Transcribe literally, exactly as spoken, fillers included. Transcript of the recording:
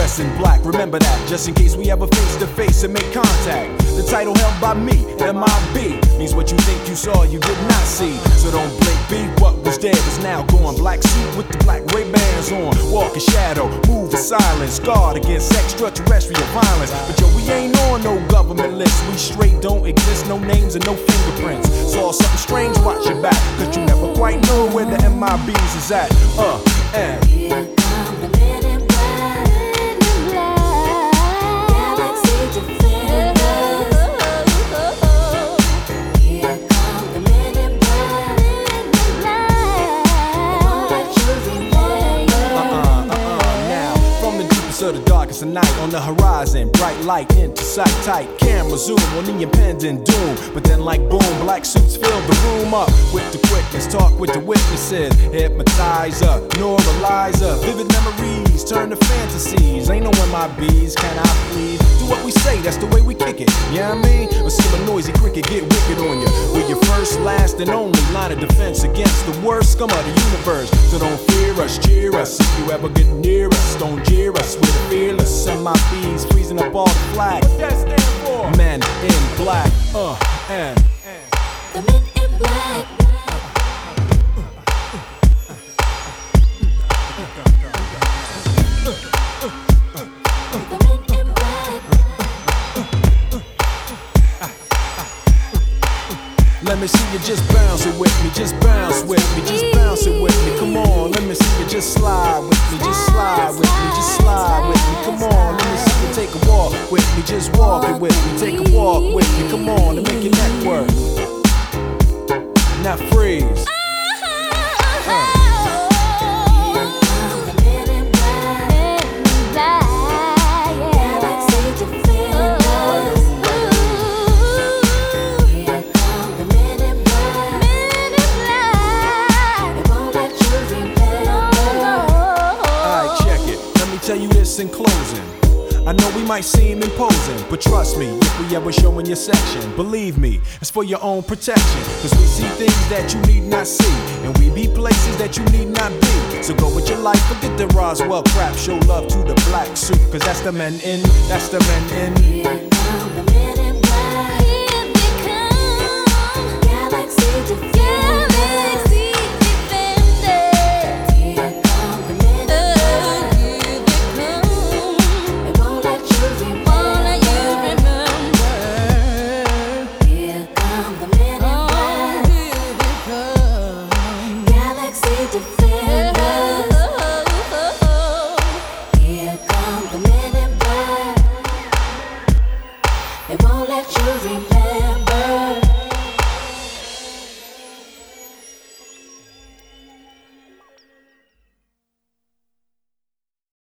dress in black, remember that, just in case we ever face to face and make contact. The title held by me, M I B, means what you think you saw, you did not see. So don't blink, be what was dead is now gone. Black suit with the black Ray-Bans on, walk in shadow, move in silence, guard against extraterrestrial violence. But yo, we ain't on no government list, we straight don't exist, no names and no fingerprints. Saw something strange, watch your back, cause you never quite know where the M I Bs is at. Uh, and Here come the men in black, men in black, Galaxy Defenders. Here come the men in black, men in black, all that you remember. Uh-uh, uh-uh, now, from the deepest of the darkest of night, on the horizon, bright light into sight, tight camera zoom on the impending doom. But then like boom, black suits fill the room up with the quickness, talk with the witnesses, hypnotizer, neuralizer, vivid memories turn to fantasies. Ain't no M I Bs, can I please? Do what we say, that's the way we kick it, you know what I mean? Or see a noisy cricket get wicked on you. We're your first, last, and only line of defense against the worst scum of the universe. So don't fear us, cheer us, if you ever get near us, don't jeer us, we're the fearless M I Bs, freezing up all the flag. What that stand for? Men in black, uh, and The men in black. The men in black. let me see you just bounce it with me, just bounce with me, just bounce it with me. Come on, let me see you just slide with me, just slide with me, just slide with me. Come on, let me see you take a walk with me, just walk it with me, take a walk with me. Come on, and make your neck work. Now freeze. Uh. Tell you this in closing, I know we might seem imposing, but trust me, if we ever show in your section, believe me, it's for your own protection. Cause we see things that you need not see, and we be places that you need not be. So go with your life, forget the Roswell crap, show love to the black suit, cause that's the men in, that's the men in. Here come the men in black. Here they come. Galaxy Defenders. They won't let you remember.